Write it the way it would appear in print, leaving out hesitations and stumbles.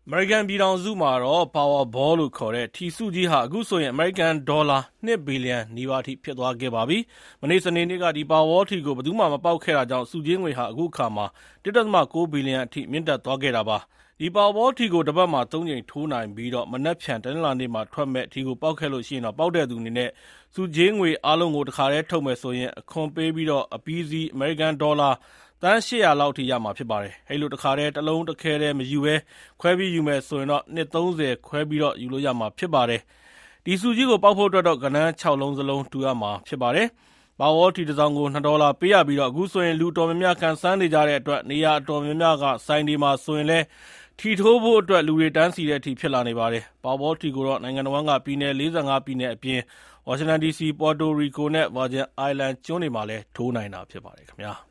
အမေရိကန်ပြည်ထောင်စုမှာတော့ Powerball လို့ခေါ်တဲ့ထီစုကြီးဟာအခုဆိုရင်အမေရိကန်ဒေါ်လာ2 ဘီလီယံနီးပါးထိဖြစ်သွားခဲ့ပါပြီ။မနေ့စနေနေ့ကဒီ Powerball ထီကိုဘယ်သူမှမပေါက်ခဲ့တာကြောင့်ဆုကြေးငွေဟာအခုအခါမှာ 1.9 ဘီလီယံအထိမြင့်တက်သွားခဲ့တာပါ။ဒီ Powerball ထီကိုတစ်ပတ်မှာ3 ကြိမ်ထိုးနိုင်ပြီးတော့မနက်ဖြန်တနင်္လာနေ့မှာထွက်မဲ့ထီကိုပေါက်ခဲ့လို့ရှိရင်တော့ပေါက်တဲ့သူအနေနဲ့ဆုကြေးငွေအားလုံးကိုတစ်ခါတည်းထုတ်မယ်ဆိုရင်အခွန်ပေးပြီးတော့အပြီးစီးအမေရိကန်ဒေါ်လာသန်း800လောက်ထိရမှာဖြစ်ပါတယ်။အဲဒီလိုတစ်ခါတည်းတစ်လုံးတစ်ခဲတည်းမယူဘဲခွဲပြီးယူမယ်ဆိုရင်တော့နှစ်30ခွဲပြီးတော့ယူလို့ရမှာဖြစ်ပါတယ်။ဒီဆုကြီးကိုပေါက်ဖို့အတွက်တော့ကဏ္ဍ6လုံးစလုံးတူရမှာဖြစ်ပါတယ်။ Powerball ထီတစ်စောင်ကို$2ပေးရပြီးတော့အခုဆိုရင်လူတော်များများကန်ဆန်းနေကြတဲ့အတွက်နေရာအတော်များများကဆိုင်တွေမှာဆိုရင်လည်းထီထိုးဖို့အတွက်လူတွေတန်းစီတဲ့အထိဖြစ်လာနေပါတယ်။ Powerball ထီကိုတော့နိုင်ငံတော်ကပြည်နယ်45ပြည်နယ်အပြင်ဝါရှင်တန် DC, Puerto Rico နဲ့ Virgin Islands ကျွန်းတွေမှာလည်းထိုးနိုင်တာဖြစ်ပါတယ်ခင်ဗျာ။